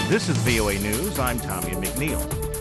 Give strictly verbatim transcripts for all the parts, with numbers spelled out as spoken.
This is V O A News. I'm Tommy McNeil.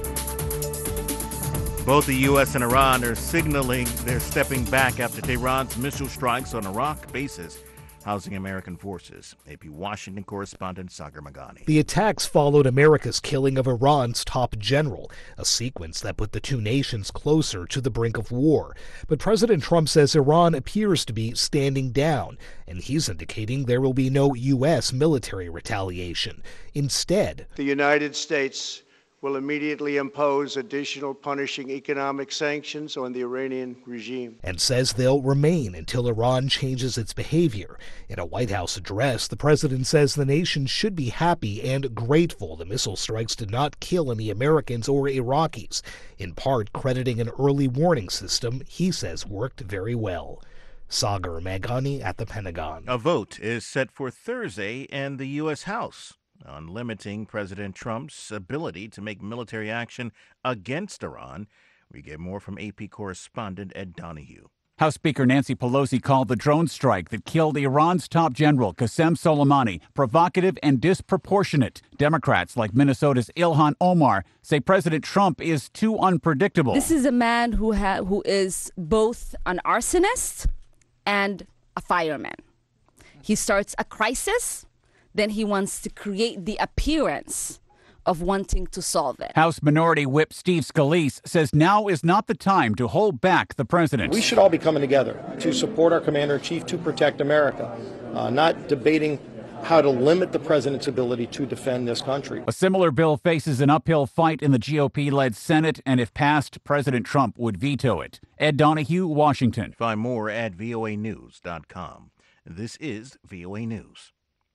Both the U S and Iran are signaling they're stepping back after Tehran's missile strikes on Iraq bases housing American forces. A P Washington correspondent Sagar Meghani. The attacks followed America's killing of Iran's top general, a sequence that put the two nations closer to the brink of war. But President Trump says Iran appears to be standing down, and he's indicating there will be no U S military retaliation. Instead, the United States will immediately impose additional punishing economic sanctions on the Iranian regime. And says they'll remain until Iran changes its behavior. In a White House address, the president says the nation should be happy and grateful the missile strikes did not kill any Americans or Iraqis, in part crediting an early warning system he says worked very well. Sagar Meghani at the Pentagon. A vote is set for Thursday in the U S House on limiting President Trump's ability to make military action against Iran. We get more from A P correspondent Ed Donahue. House Speaker Nancy Pelosi called the drone strike that killed Iran's top general, Qasem Soleimani, provocative and disproportionate. Democrats like Minnesota's Ilhan Omar say President Trump is too unpredictable. This is a man who ha- who is both an arsonist and a fireman. He starts a crisis, then he wants to create the appearance of wanting to solve it. House Minority Whip Steve Scalise says now is not the time to hold back the president. We should all be coming together to support our commander-in-chief to protect America, uh, not debating how to limit the president's ability to defend this country. A similar bill faces an uphill fight in the G O P-led Senate, and if passed, President Trump would veto it. Ed Donahue, Washington. Find more at V O A news dot com. This is V O A News.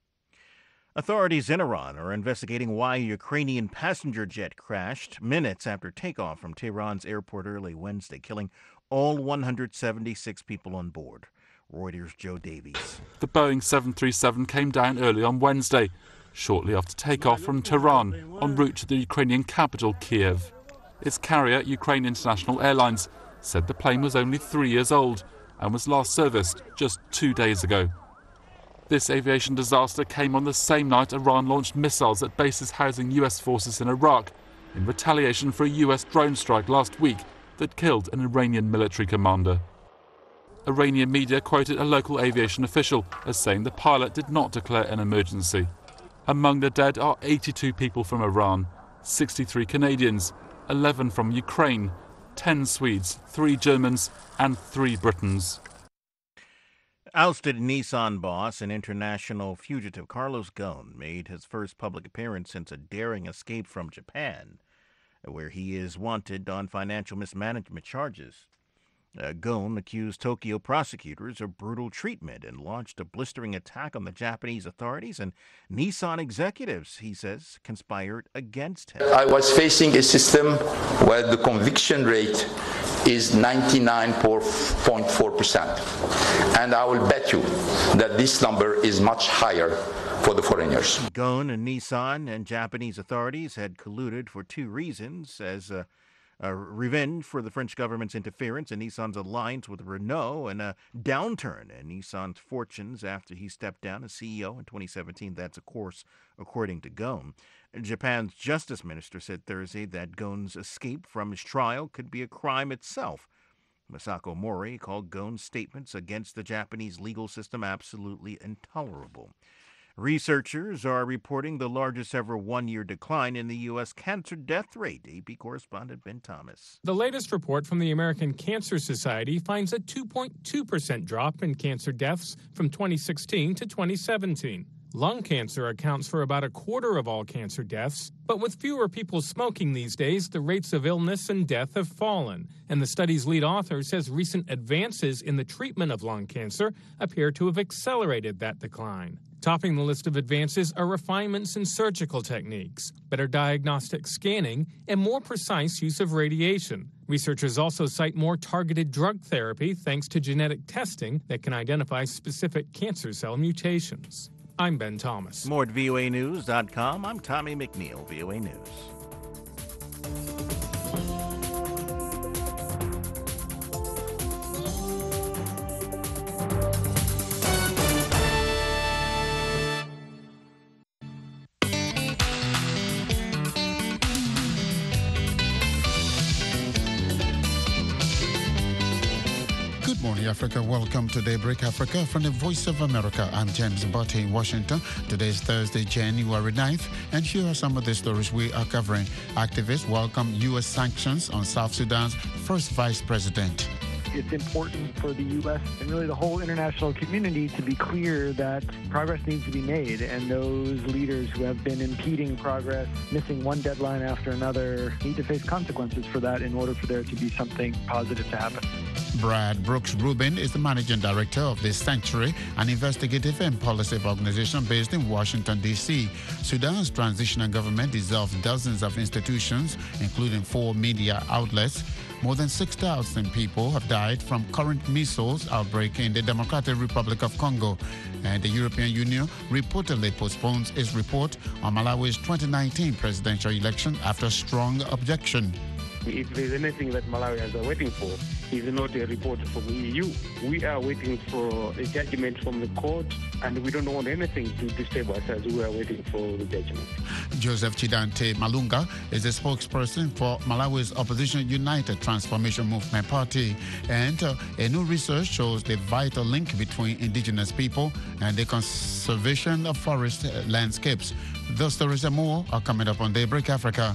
Authorities in Iran are investigating why a Ukrainian passenger jet crashed minutes after takeoff from Tehran's airport early Wednesday, killing all one hundred seventy-six people on board. Reuters' Joe Davies. The Boeing seven thirty-seven came down early on Wednesday, shortly after takeoff from Tehran, en route to the Ukrainian capital, Kiev. Its carrier, Ukraine International Airlines, said the plane was only three years old and was last serviced just two days ago. This aviation disaster came on the same night Iran launched missiles at bases housing U S forces in Iraq in retaliation for a U S drone strike last week that killed an Iranian military commander. Iranian media quoted a local aviation official as saying the pilot did not declare an emergency. Among the dead are eighty-two people from Iran, sixty-three Canadians, eleven from Ukraine, ten Swedes, three Germans, and three Britons. Ousted Nissan boss and international fugitive Carlos Ghosn made his first public appearance since a daring escape from Japan, where he is wanted on financial mismanagement charges. Uh, Ghosn accused Tokyo prosecutors of brutal treatment and launched a blistering attack on the Japanese authorities and Nissan executives, he says, conspired against him. I was facing a system where the conviction rate is ninety-nine point four percent. And I will bet you that this number is much higher for the foreigners. Ghosn and Nissan and Japanese authorities had colluded for two reasons: as a, a revenge for the French government's interference in Nissan's alliance with Renault, and a downturn in Nissan's fortunes after he stepped down as C E O in twenty seventeen. That's, of course, according to Ghosn. Japan's justice minister said Thursday that Ghosn's escape from his trial could be a crime itself. Masako Mori called Ghosn's statements against the Japanese legal system absolutely intolerable. Researchers are reporting the largest ever one-year decline in the U S cancer death rate. A P correspondent Ben Thomas. The latest report from the American Cancer Society finds a two point two percent drop in cancer deaths from twenty sixteen to twenty seventeen. Lung cancer accounts for about a quarter of all cancer deaths, but with fewer people smoking these days, the rates of illness and death have fallen. And the study's lead author says recent advances in the treatment of lung cancer appear to have accelerated that decline. Topping the list of advances are refinements in surgical techniques, better diagnostic scanning, and more precise use of radiation. Researchers also cite more targeted drug therapy thanks to genetic testing that can identify specific cancer cell mutations. I'm Ben Thomas. More at V O A news dot com. I'm Tommy McNeil, V O A News. morning, Africa. Welcome to Daybreak Africa from the Voice of America. I'm James Mbote in Washington. Today is Thursday, January ninth, and here are some of the stories we are covering. Activists welcome U S sanctions on South Sudan's first vice president. It's important for the U S and really the whole international community to be clear that progress needs to be made, and those leaders who have been impeding progress, missing one deadline after another, need to face consequences for that in order for there to be something positive to happen. Brad Brooks Rubin is the managing director of the Sanctuary, an investigative and policy organization based in Washington, D C Sudan's transitional government dissolved dozens of institutions, including four media outlets. More than six thousand people have died from current measles outbreak in the Democratic Republic of Congo. And the European Union reportedly postpones its report on Malawi's twenty nineteen presidential election after strong objection. If there's anything that Malawians are waiting for, is not a report from the E U. We are waiting for a judgment from the court, and we don't want anything to disturb us as we are waiting for the judgment. Joseph Chidante Malunga is the spokesperson for Malawi's opposition United Transformation Movement Party. And uh, a new research shows the vital link between indigenous people and the conservation of forest landscapes. Those stories and more are coming up on Daybreak Africa.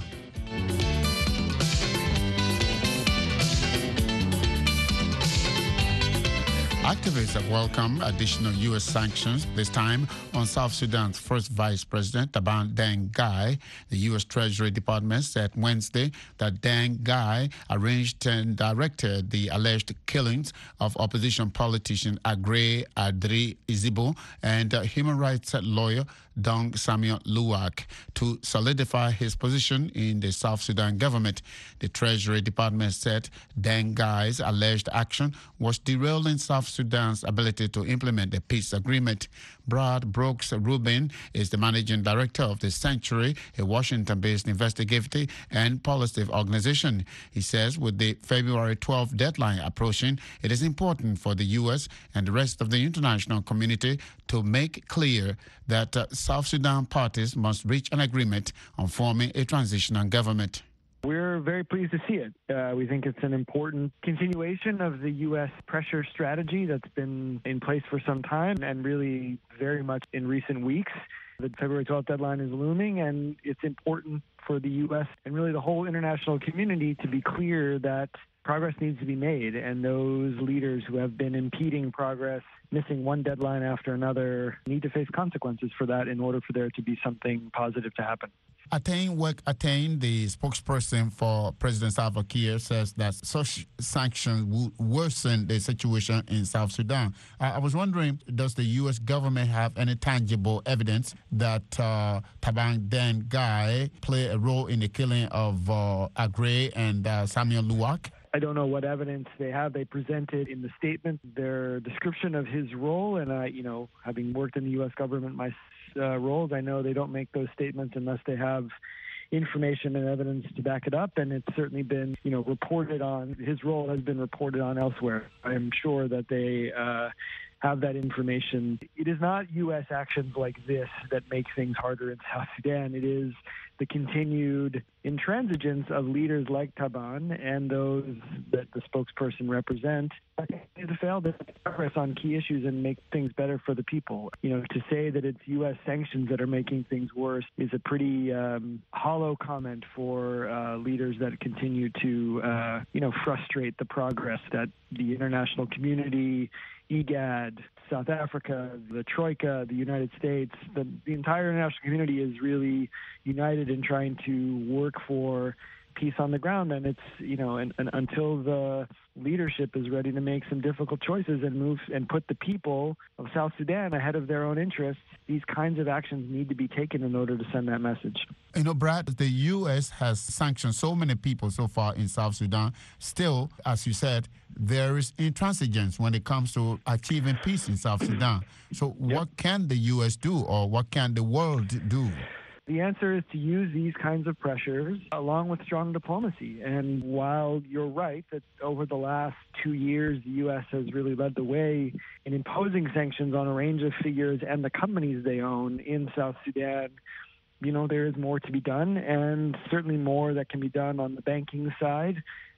Activists have welcomed additional U S sanctions, this time on South Sudan's first vice president, Taban Deng Gai. The U S Treasury Department said Wednesday that Deng Gai arranged and directed the alleged killings of opposition politician Agrey Adri Izibo and uh, human rights lawyer Dong Samuel Luwak to solidify his position in the South Sudan government. The Treasury Department said Deng Gai's alleged action was derailing South Sudan's ability to implement the peace agreement. Brad Brooks Rubin is the managing director of the Sanctuary, a Washington-based investigative and policy organization. He says with the February twelfth deadline approaching, it is important for the U S and the rest of the international community to make clear that uh, South Sudan parties must reach an agreement on forming a transitional government. We're very pleased to see it. Uh, we think it's an important continuation of the U S pressure strategy that's been in place for some time and really very much in recent weeks. The February twelfth deadline is looming, and it's important for the U S and really the whole international community to be clear that progress needs to be made, and those leaders who have been impeding progress, missing one deadline after another, need to face consequences for that in order for there to be something positive to happen. Attain Work Attain, the spokesperson for President Salva Kiir, says that such sanctions will worsen the situation in South Sudan. Uh, I was wondering, does the U S government have any tangible evidence that uh, Taban Deng Gai played a role in the killing of uh, Agrey and uh, Samuel Luwak? I don't know what evidence they have. They presented in the statement their description of his role, and I, you know, having worked in the U S government my uh, roles, I know they don't make those statements unless they have information and evidence to back it up, and it's certainly been, you know, reported on. His role has been reported on elsewhere. I'm sure that they uh, have that information. It is not U S actions like this that make things harder in South Sudan. It is the continued intransigence of leaders like Taban and those that the spokesperson represent to fail to progress on key issues and make things better for the people. You know, to say that it's U S sanctions that are making things worse is a pretty um, hollow comment for uh, leaders that continue to, uh, you know, frustrate the progress that the international community, IGAD, South Africa, the Troika, the United States, the, the entire international community is really united in trying to work for peace on the ground. And it's, you know, and, and until the leadership is ready to make some difficult choices and move and put the people of South Sudan ahead of their own interests, these kinds of actions need to be taken in order to send that message. You know, Brad, the U S has sanctioned so many people so far in South Sudan. Still, as you said, there is intransigence when it comes to achieving peace in South Sudan. So what can the U S do, or what can the world do? The answer is to use these kinds of pressures along with strong diplomacy. And while you're right that over the last two years, the U S has really led the way in imposing sanctions on a range of figures and the companies they own in South Sudan, you know, there is more to be done, and certainly more that can be done on the banking side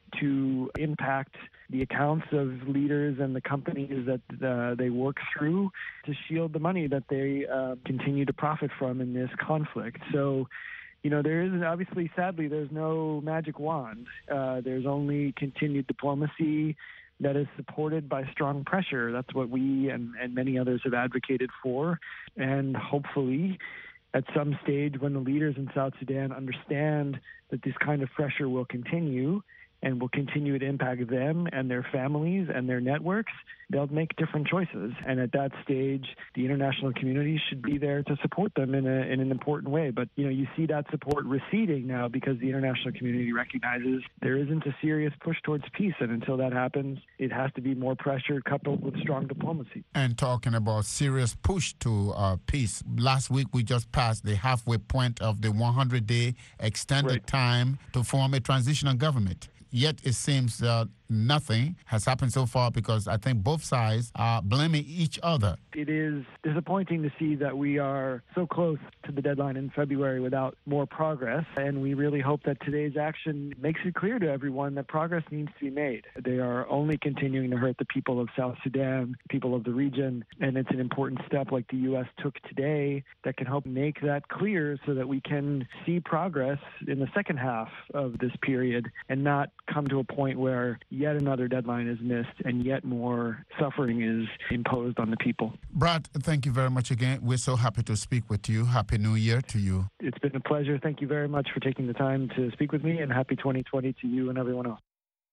to impact the accounts of leaders and the companies that uh, they work through to shield the money that they uh, continue to profit from in this conflict. So, you know, there is obviously, sadly, there's no magic wand. Uh, there's only continued diplomacy that is supported by strong pressure. That's what we and, and many others have advocated for. And hopefully, at some stage when the leaders in South Sudan understand that this kind of pressure will continue and will continue to impact them and their families and their networks, they'll make different choices. And at that stage, the international community should be there to support them in, a, in an important way. But, you know, you see that support receding now because the international community recognizes there isn't a serious push towards peace. And until that happens, it has to be more pressure coupled with strong diplomacy. And talking about serious push to uh, peace, last week we just passed the halfway point of the one hundred day extended right. time to form a transitional government. Yet it seems that nothing has happened so far because I think both sides are blaming each other. It is disappointing to see that we are so close to the deadline in February without more progress, and we really hope that today's action makes it clear to everyone that progress needs to be made. They are only continuing to hurt the people of South Sudan, people of the region, and it's an important step like the U S took today that can help make that clear so that we can see progress in the second half of this period and not come to a point where yet another deadline is missed and yet more suffering is imposed on the people. Brad, thank you very much again. We're so happy to speak with you. Happy New Year to you. It's been a pleasure. Thank you very much for taking the time to speak with me, and happy twenty twenty to you and everyone else.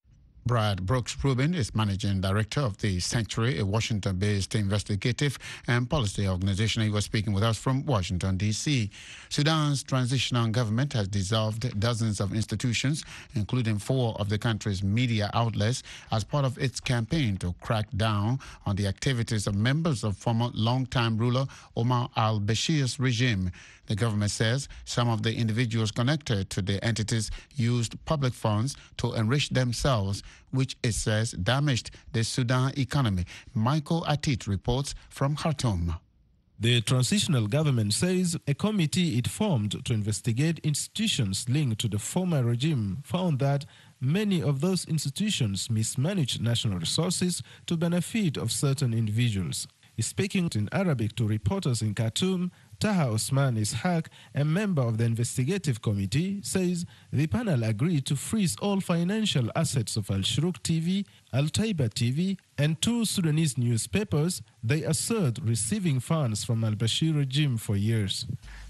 Brad Brooks Rubin is Managing Director of the Sanctuary, a Washington-based investigative and policy organization. He was speaking with us from Washington, D C Sudan's transitional government has dissolved dozens of institutions, including four of the country's media outlets, as part of its campaign to crack down on the activities of members of former longtime ruler Omar al-Bashir's regime. The government says some of the individuals connected to the entities used public funds to enrich themselves, which it says damaged the Sudan economy. Michael Atit reports from Khartoum. The transitional government says a committee it formed to investigate institutions linked to the former regime found that many of those institutions mismanaged national resources to benefit of certain individuals. Speaking in Arabic to reporters in Khartoum, Taha Osman Ishaq, a member of the investigative committee, says the panel agreed to freeze all financial assets of Al-Shrouk T V, Al-Taiba T V, and two Sudanese newspapers they assert receiving funds from al-Bashir regime for years.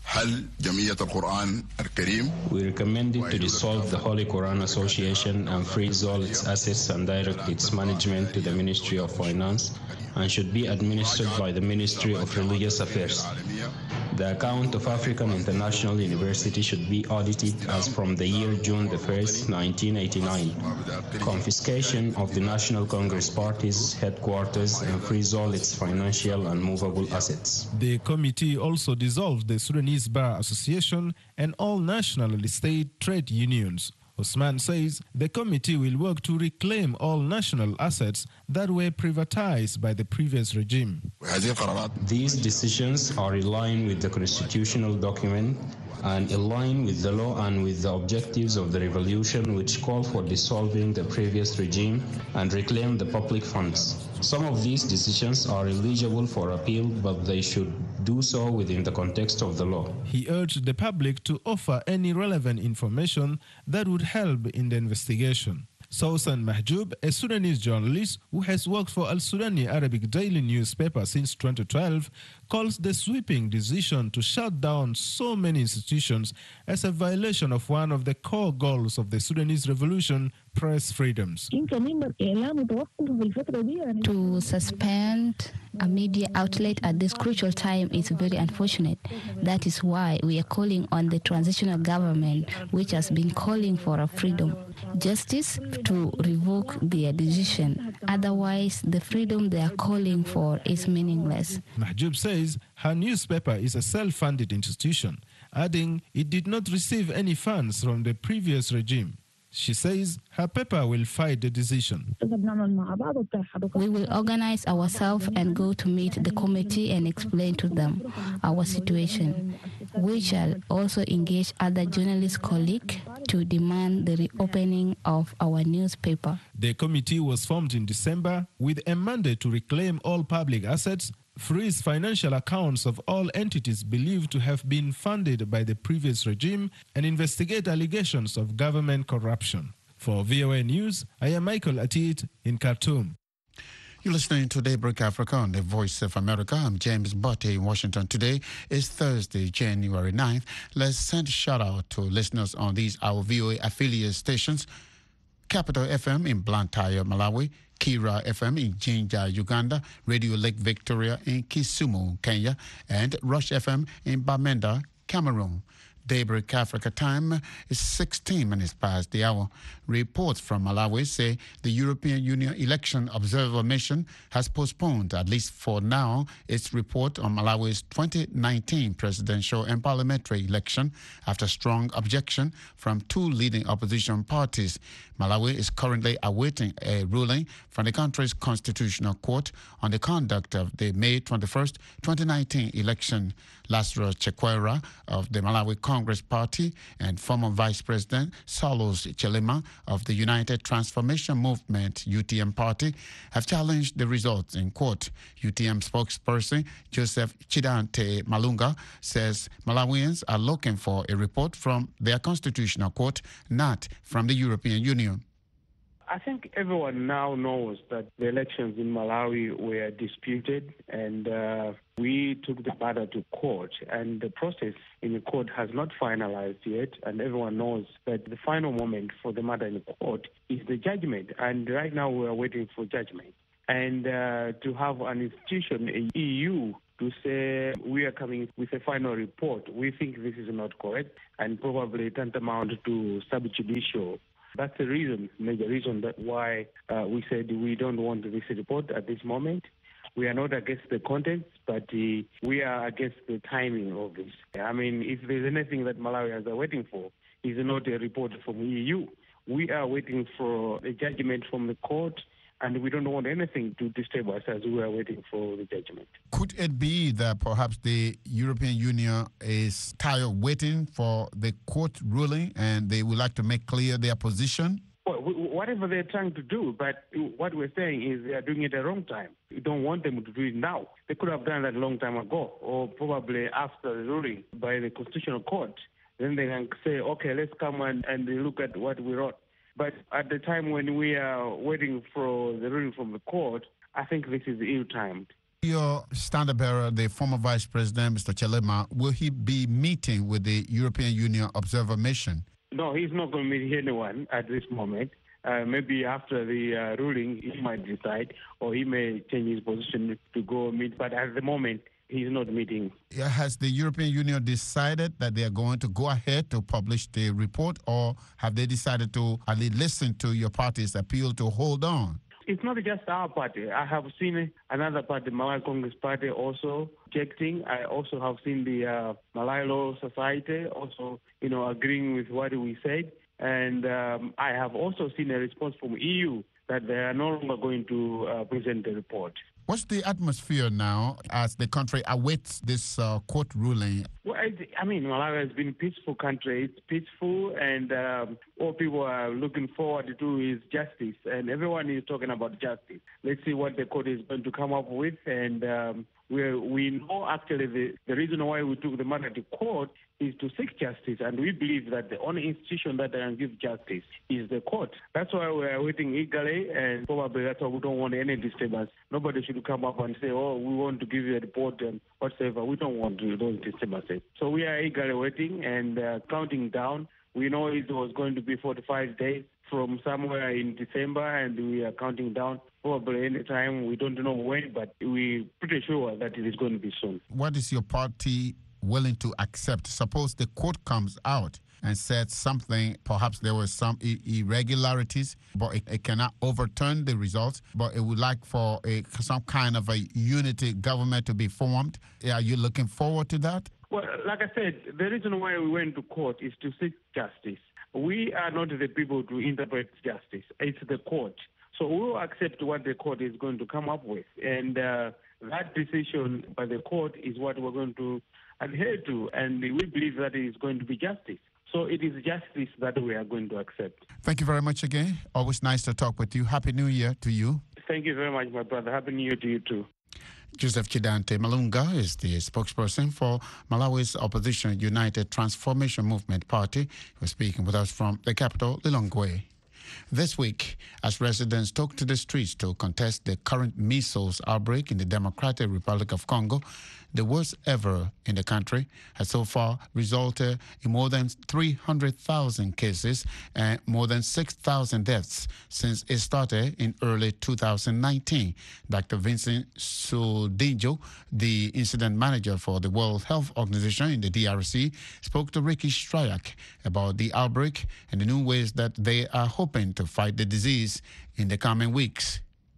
We recommended to dissolve the Holy Quran Association and freeze all its assets and direct its management to the Ministry of Finance and should be administered by the Ministry of Religious Affairs. The account of African International University should be audited as from the year June the first, nineteen eighty-nine. Confiscation of the National Congress Party's headquarters and freeze all its financial and movable assets. The committee also dissolved the Sudanese Bar Association and all national state trade unions. Osman says the committee will work to reclaim all national assets that were privatized by the previous regime. These decisions are in line with the constitutional document and in line with the law and with the objectives of the revolution, which call for dissolving the previous regime and reclaim the public funds. Some of these decisions are eligible for appeal, but they should do so within the context of the law. He urged the public to offer any relevant information that would help in the investigation. Sousan Mahjoub, a Sudanese journalist who has worked for Al-Sudani Arabic daily newspaper since twenty twelve, calls the sweeping decision to shut down so many institutions as a violation of one of the core goals of the Sudanese revolution, press freedoms. To suspend a media outlet at this crucial time is very unfortunate. That is why we are calling on the transitional government, which has been calling for a freedom, justice, to revoke their decision. Otherwise, the freedom they are calling for is meaningless. Mahjoub says her newspaper is a self-funded institution, adding it did not receive any funds from the previous regime. She says her paper will fight the decision. We will organize ourselves and go to meet the committee and explain to them our situation. We shall also engage other journalist colleagues to demand the reopening of our newspaper. The committee was formed in December with a mandate to reclaim all public assets, freeze financial accounts of all entities believed to have been funded by the previous regime, and investigate allegations of government corruption. For V O A News, I am Michael Atit in Khartoum. You're listening to Daybreak Africa on the Voice of America. I'm James Botte in Washington. Today is Thursday, January ninth. Let's send a shout out to listeners on these our V O A affiliate stations: Capital F M in Blantyre, Malawi; Kira F M in Jinja, Uganda; Radio Lake Victoria in Kisumu, Kenya; and Rush F M in Bamenda, Cameroon. Daybreak Africa time is sixteen minutes past the hour. Reports from Malawi say the European Union Election Observer Mission has postponed, at least for now, its report on Malawi's twenty nineteen presidential and parliamentary election after strong objection from two leading opposition parties. Malawi is currently awaiting a ruling from the country's constitutional court on the conduct of the May twenty-first, twenty nineteen election. Lazarus Chakwera of the Malawi Congress Party and former Vice President Saulos Chilima of the United Transformation Movement U T M Party have challenged the results in court. U T M spokesperson Joseph Chidante Malunga says Malawians are looking for a report from their constitutional court, not from the European Union. I think everyone now knows that the elections in Malawi were disputed, and uh, we took the matter to court, and the process in the court has not finalized yet, and everyone knows that the final moment for the matter in the court is the judgment, and right now we are waiting for judgment. And uh, to have an institution, a E U, to say we are coming with a final report, we think this is not correct and probably tantamount to subjudicial. That's the reason, major reason that why uh, we said we don't want this report at this moment. We are not against the contents, but uh, we are against the timing of this. I mean, if there's anything that Malawians are waiting for, is not a report from E U. We are waiting for a judgment from the court, and we don't want anything to disturb us as we are waiting for the judgment. Could it be that perhaps the European Union is tired of waiting for the court ruling and they would like to make clear their position? Well, whatever they're trying to do, but what we're saying is they are doing it at the wrong time. We don't want them to do it now. They could have done that a long time ago, or probably after the ruling by the Constitutional Court. Then they can say, okay, let's come and, and look at what we wrote. But at the time when we are waiting for the ruling from the court, I think this is ill-timed. Your standard bearer, the former Vice President, Mister Chilima, will he be meeting with the European Union Observer Mission? No, he's not going to meet anyone at this moment. Uh, maybe after the uh, ruling, he might decide, or he may change his position to go meet. But at the moment, he's not meeting. Has the European Union decided that they are going to go ahead to publish the report, or have they decided to at least listen to your party's appeal to hold on? It's not just our party. I have seen another party, Malawi Congress Party, also objecting. I also have seen the uh, Malawi Law Society also, you know, agreeing with what we said. And um, I have also seen a response from E U that they are no longer going to uh, present the report. What's the atmosphere now as the country awaits this uh, court ruling? Well, I mean, Malawi has been a peaceful country. It's peaceful, and um, all people are looking forward to is justice, and everyone is talking about justice. Let's see what the court is going to come up with, and um, we we know actually the, the reason why we took the matter to court is to seek justice, and we believe that the only institution that can give justice is the court. That's why we are waiting eagerly, and probably that's why we don't want any disturbance. Nobody should come up and say, oh, we want to give you a report and whatever. We don't want to, those disturbances. So we are eagerly waiting and uh, counting down. We know it was going to be forty-five days from somewhere in December, and we are counting down probably any time. We don't know when, but we're pretty sure that it is going to be soon. What is your party willing to accept? Suppose the court comes out and said something, perhaps there were some I- irregularities, but it, it cannot overturn the results, but it would like for a, some kind of a unity government to be formed. Are you looking forward to that? Well, like I said, the reason why we went to court is to seek justice. We are not the people to interpret justice. It's the court. So we will accept what the court is going to come up with. And uh, that decision by the court is what we're going to adhere to. And we believe that it is going to be justice. So it is justice that we are going to accept. Thank you very much again. Always nice to talk with you. Happy New Year to you. Thank you very much, my brother. Happy New Year to you too. Joseph Chidante Malunga is the spokesperson for Malawi's opposition United Transformation Movement Party. He was speaking with us from the capital, Lilongwe. This week, as residents took to the streets to contest the current measles outbreak in the Democratic Republic of Congo, the worst ever in the country, has so far resulted in more than three hundred thousand cases and more than six thousand deaths since it started in early two thousand nineteen. Doctor Vincent Sudinjo, the incident manager for the World Health Organization in the D R C, spoke to Ricky Stryak about the outbreak and the new ways that they are hoping to fight the disease in the coming weeks.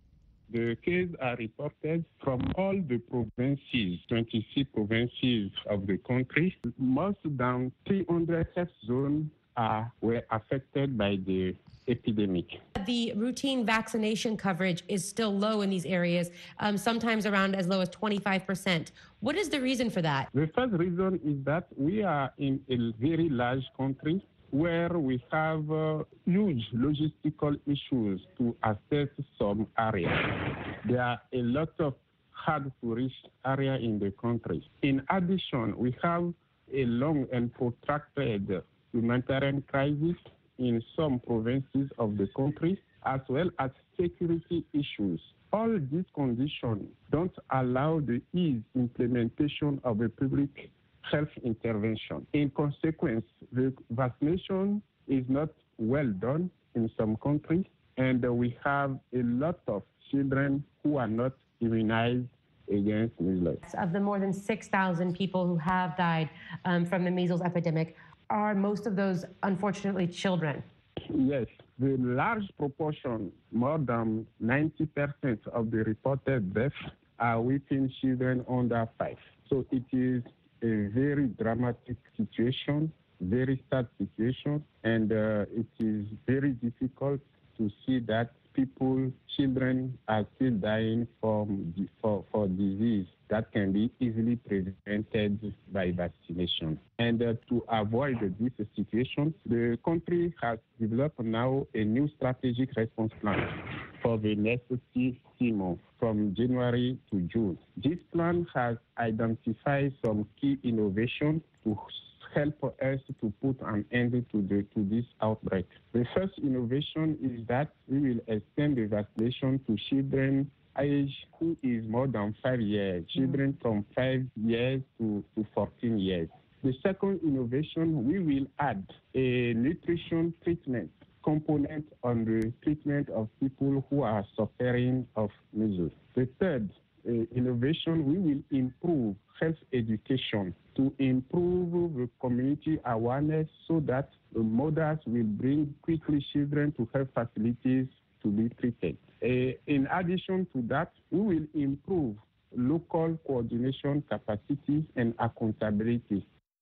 The cases are reported from all the provinces, twenty-six provinces of the country. Most than three hundred health zones are, were affected by the epidemic. The routine vaccination coverage is still low in these areas, um, sometimes around as low as twenty-five percent. What is the reason for that? The first reason is that we are in a very large country where we have uh, huge logistical issues to access some areas. There are a lot of hard-to-reach areas in the country. In addition, we have a long and protracted humanitarian crisis in some provinces of the country, as well as security issues. All these conditions don't allow the easy implementation of a public health intervention. In consequence, the vaccination is not well done in some countries, and uh, we have a lot of children who are not immunized against measles. Of the more than six thousand people who have died um, from the measles epidemic, are most of those unfortunately children? Yes, the large proportion, more than ninety percent of the reported deaths are within children under five. So it is a very dramatic situation, very sad situation, and uh, it is very difficult to see that people, children, are still dying from for, for disease that can be easily prevented by vaccination. And uh, to avoid this situation, the country has developed now a new strategic response plan for the next six months, from January to June. This plan has identified some key innovations to help us to put an end to, the, to this outbreak. The first innovation is that we will extend the vaccination to children age who is more than five years, children mm. from five years to, to fourteen years. The second innovation, we will add a nutrition treatment component on the treatment of people who are suffering of measles. The third uh, innovation, we will improve health education to improve the community awareness so that the mothers will bring quickly children to health facilities to be treated. Uh, in addition to that, we will improve local coordination capacities and accountability.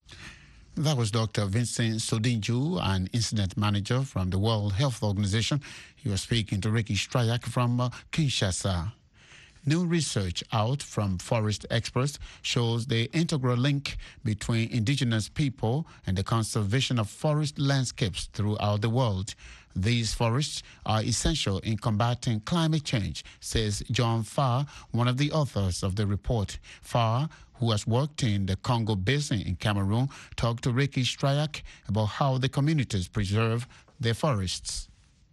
That was Doctor Vincent Sodinju, an incident manager from the World Health Organization. He was speaking to Ricky Stryak from uh, Kinshasa. New research out from forest experts shows the integral link between indigenous people and the conservation of forest landscapes throughout the world. These forests are essential in combating climate change, says John Farr, one of the authors of the report. Farr, who has worked in the Congo Basin in Cameroon, talked to Ricky Stryak about how the communities preserve their forests.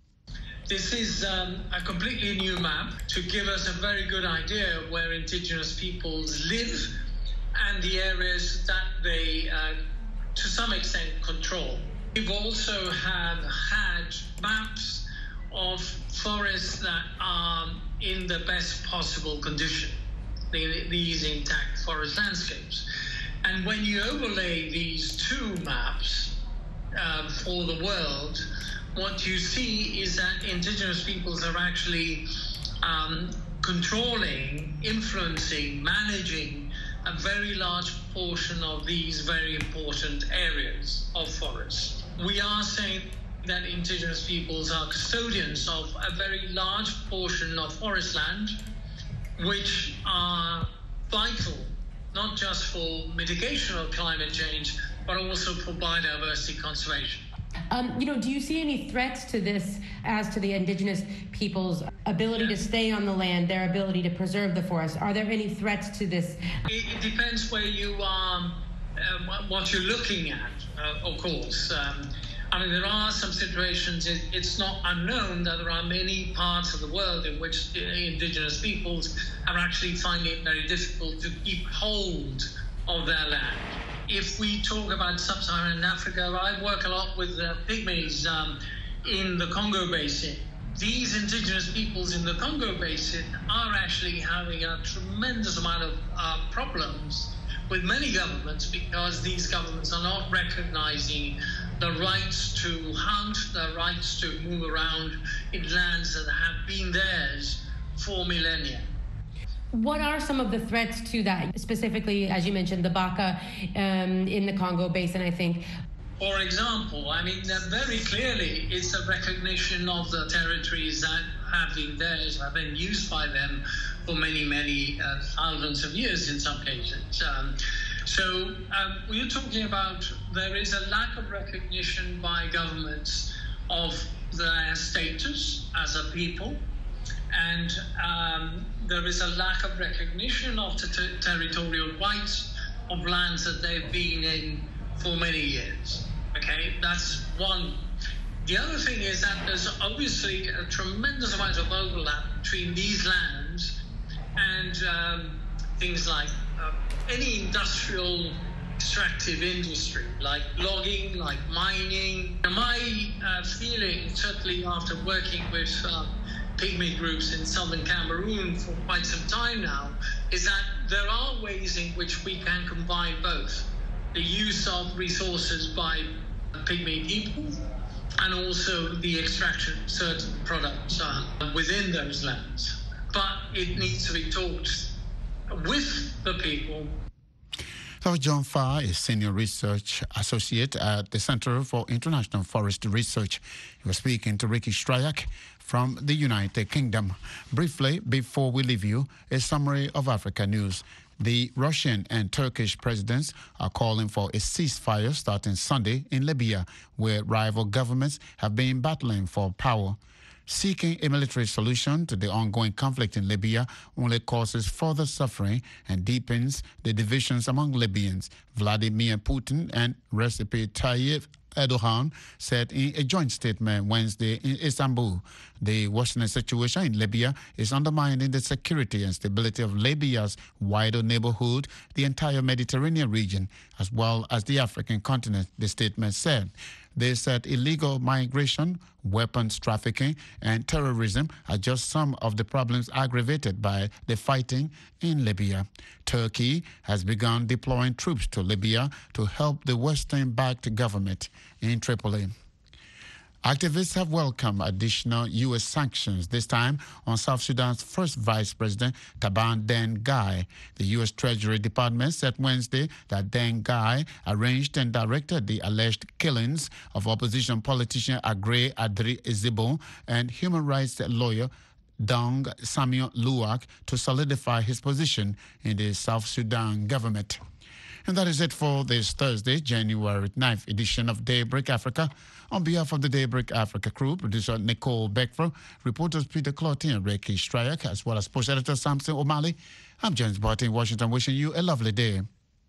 This is um, a completely new map to give us a very good idea of where indigenous peoples live and the areas that they, uh, to some extent, control. We've also have had maps of forests that are in the best possible condition, these intact forest landscapes. And when you overlay these two maps uh, for the world, what you see is that indigenous peoples are actually um, controlling, influencing, managing a very large portion of these very important areas of forests. We are saying that indigenous peoples are custodians of a very large portion of forest land, which are vital, not just for mitigation of climate change, but also for biodiversity conservation. Um, you know, do you see any threats to this as to the indigenous people's ability to stay on the land, their ability to preserve the forest? Are there any threats to this? It, it depends where you are, uh, what you're looking at, uh, of course. Um, I mean, there are some situations, it, it's not unknown that there are many parts of the world in which uh, indigenous peoples are actually finding it very difficult to keep hold of their land. If we talk about sub-Saharan Africa, I work a lot with the Pygmies um, in the Congo Basin. These indigenous peoples in the Congo Basin are actually having a tremendous amount of uh, problems with many governments because these governments are not recognizing the rights to hunt, the rights to move around in lands that have been theirs for millennia. What are some of the threats to that, specifically, as you mentioned, the Baka um, in the Congo Basin, I think? For example, I mean, uh, very clearly, it's a recognition of the territories that have been theirs, have been used by them for many, many uh, thousands of years in some cases. Um, so um, we're talking about there is a lack of recognition by governments of their status as a people, and um, there is a lack of recognition of the ter- territorial rights of lands that they've been in for many years. Okay, that's one. The other thing is that there's obviously a tremendous amount of overlap between these lands and um, things like uh, any industrial extractive industry, like logging, like mining. My uh, feeling, certainly after working with uh, Pygmy groups in southern Cameroon for quite some time now, is that there are ways in which we can combine both the use of resources by Pygmy people and also the extraction of certain products uh, within those lands. But it needs to be talked with the people. So John Farr is Senior Research Associate at the Center for International Forest Research. He was speaking to Ricky Stryak from the United Kingdom. Briefly, before we leave you, a summary of Africa news. The Russian and Turkish presidents are calling for a ceasefire starting Sunday in Libya, where rival governments have been battling for power. Seeking a military solution to the ongoing conflict in Libya only causes further suffering and deepens the divisions among Libyans. Vladimir Putin and Recep Tayyip Erdogan said in a joint statement Wednesday in Istanbul. The worsening situation in Libya is undermining the security and stability of Libya's wider neighborhood, the entire Mediterranean region, as well as the African continent, the statement said. They said illegal migration, weapons trafficking, and terrorism are just some of the problems aggravated by the fighting in Libya. Turkey has begun deploying troops to Libya to help the Western-backed government in Tripoli. Activists have welcomed additional U S sanctions, this time on South Sudan's first Vice President, Taban Deng Gai. The U S Treasury Department said Wednesday that Deng Gai arranged and directed the alleged killings of opposition politician Agre Adri Ezibo and human rights lawyer Dong Samuel Luwak to solidify his position in the South Sudan government. And that is it for this Thursday, January ninth edition of Daybreak Africa. On behalf of the Daybreak Africa crew, producer Nicole Beckford, reporters Peter Clotty and Ricky Stryak, as well as post editor Samson O'Malley, I'm James Barton in Washington, wishing you a lovely day.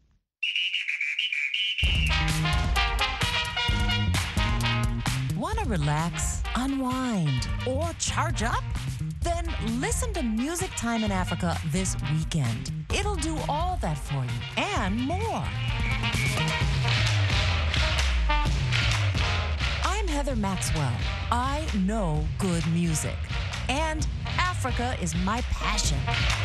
Want to relax, unwind, or charge up? Then listen to Music Time in Africa this weekend. It'll do all that for you and more. I'm Heather Maxwell. I know good music, and Africa is my passion.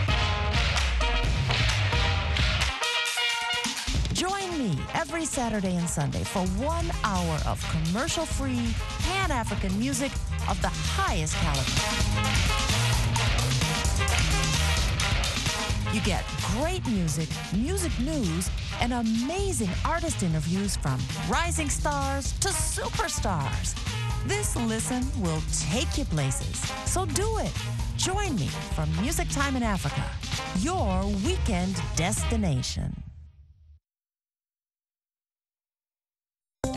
Join me every Saturday and Sunday for one hour of commercial-free, Pan-African music of the highest caliber. You get great music, music news, and amazing artist interviews from rising stars to superstars. This listen will take you places, so do it. Join me for Music Time in Africa, your weekend destination.